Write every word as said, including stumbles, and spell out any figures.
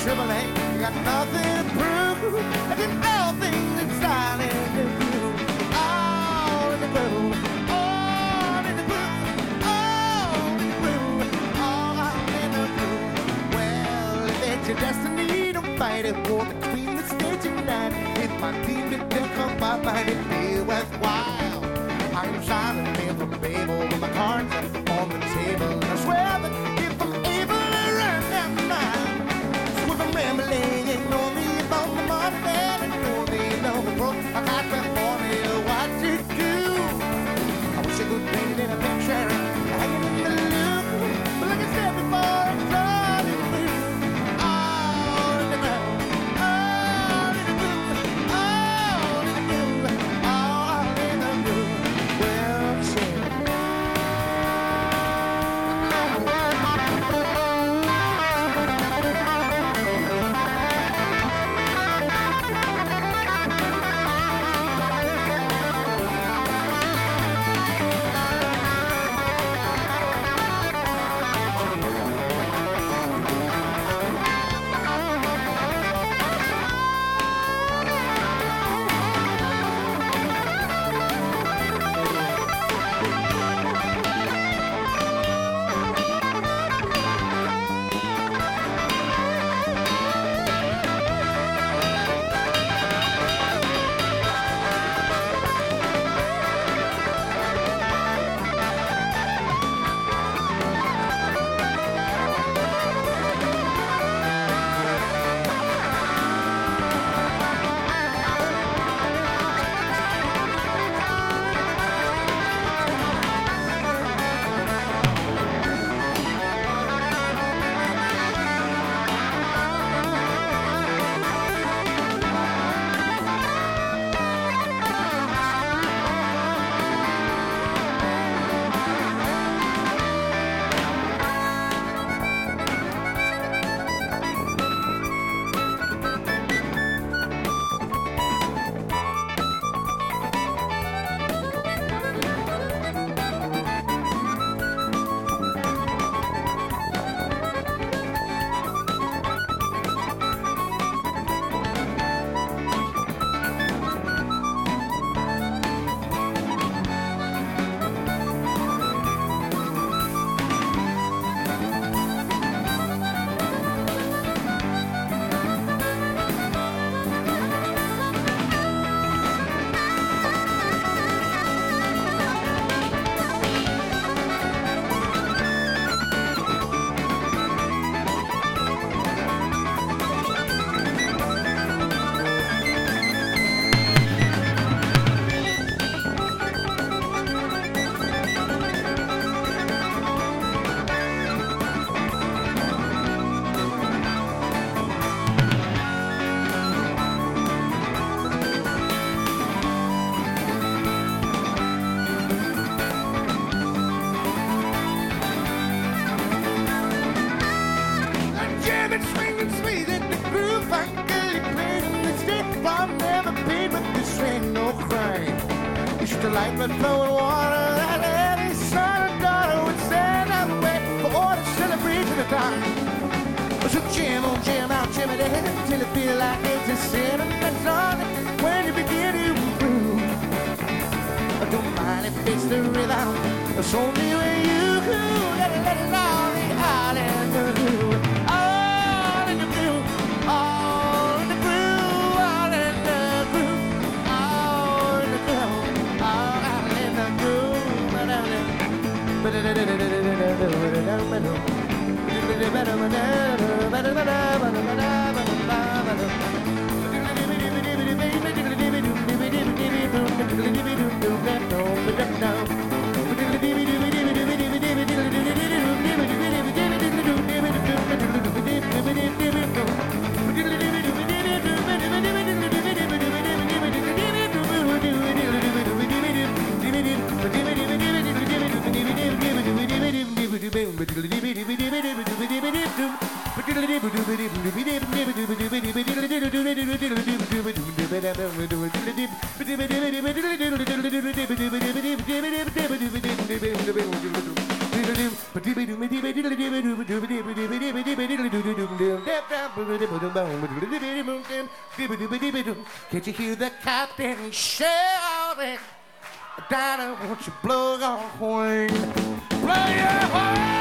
Triple A, you got nothing to prove. And then all things inside in the groove. All in the groove. All in the groove. All in the groove. All in the groove. Well, if it's your destiny to fight it war between the stage and night, if my team did come by, might it be worthwhile? I'm silent in the Babel with my cards on the table. And I swear that if I'm able to run that mile, so if I'm rambling, ignore me about the money, man, ignore me, ignore me, bro. I got to for me what to do. I wish I could paint in a picture, hanging in the loop. But like I said before, I'm running through. All in the ground, all in the groove, all in the groove, all in the groove. Well, shit. Like the flowing water that any son and daughter would send out away for all to celebrate to the time. So jam on, jam out, jam it in till it feel like it's a sin. And that's on when you begin to improve. I don't mind if it's the rhythm, it's only when you let it, let it all be out in the groove. All in the groove, all in the groove, all in the groove, all in the groove. Can't you hear the captain shouting? Daddy, won't you blow your horn? Blow your horn!